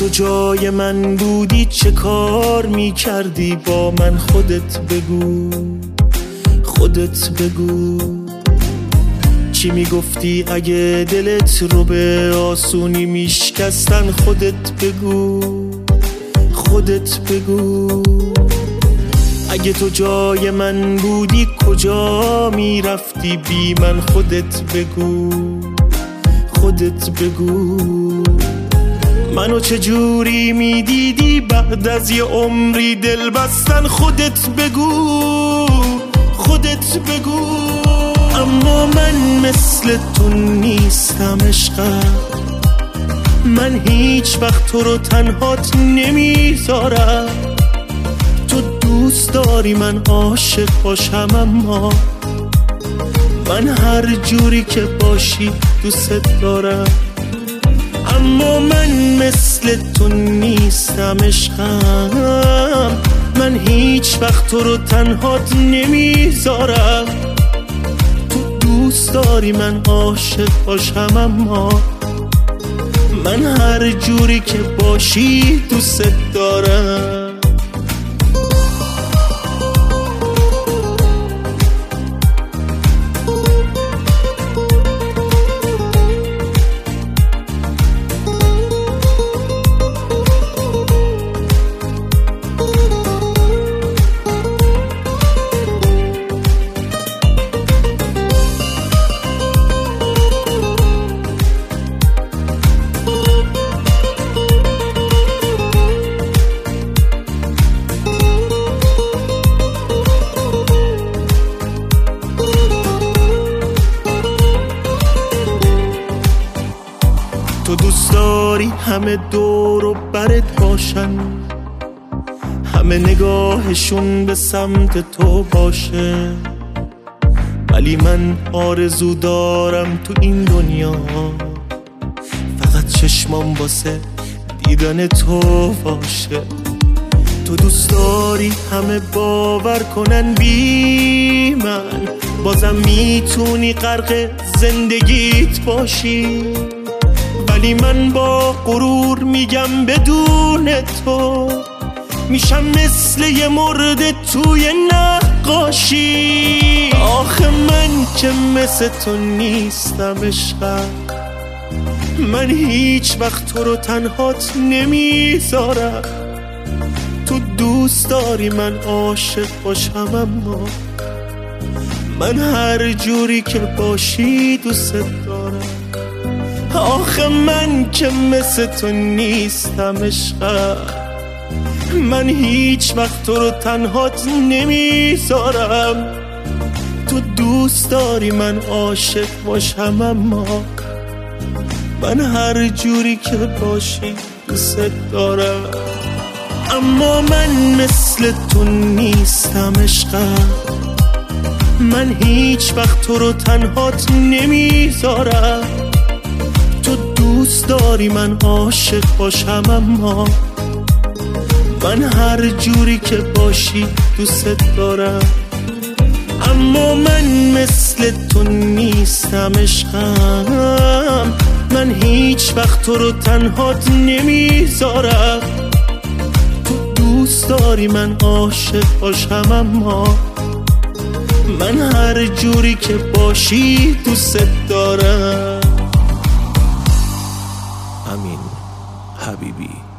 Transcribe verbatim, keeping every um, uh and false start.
جای من بودی چه کار می کردی با من؟ خودت بگو، خودت بگو. چی می گفتی اگه دلت رو به آسونی میشکستن؟ خودت بگو، خودت بگو. اگه تو جای من بودی کجا می رفتی بی من؟ خودت بگو، خودت بگو. منو چجوری می دیدی بعد از یه عمری دل بستن؟ خودت بگو، خودت بگو. اما من مثل تو نیستم عشقم، من هیچ وقت تو رو تنهات نمیذارم. تو دوست داری من عاشق باشم، اما من هر جوری که باشی دوست دارم. اما من مثل تو نیستم عشقم، من هیچ وقت تو رو تنهات نمیذارم. تو دوست داری من عاشق باشم، اما من هر جوری که باشی دوست دارم. تو دوست داری همه دور و برت باشن، همه نگاهشون به سمت تو باشه، ولی من آرزو دارم تو این دنیا فقط چشمام واسه دیدن تو باشه. تو دوست داری همه باور کنن بی من، بازم میتونی غرق زندگیت باشی، ولی من با غرور میگم بدون تو میشم مثل یه مرده توی نقاشی. آخه من که مثل تو نیستم عشقم، من هیچ وقت تو رو تنهات نمیذارم. تو دوست داری من عاشق باشم، اما من هر جوری که باشی دوست دارم. آخه من که مثل تو نیستم عشقم، من هیچ وقت تو رو تنهات نمیذارم. تو دوست داری من عاشق باشم، اما من هر جوری که باشی دوست دارم. اما من مثل تو نیستم عشقم، من هیچ وقت تو رو تنهات نمیذارم. تو دوست داری من عاشق باشم، اما من هر جوری که باشی دوست دارم. اما من مثل تو نیستم عشقم، من هیچ وقت تو رو تنهات نمیذارم. تو دوست داری من عاشق باشم، اما من هر جوری که باشی دوست دارم. امین حبیبی.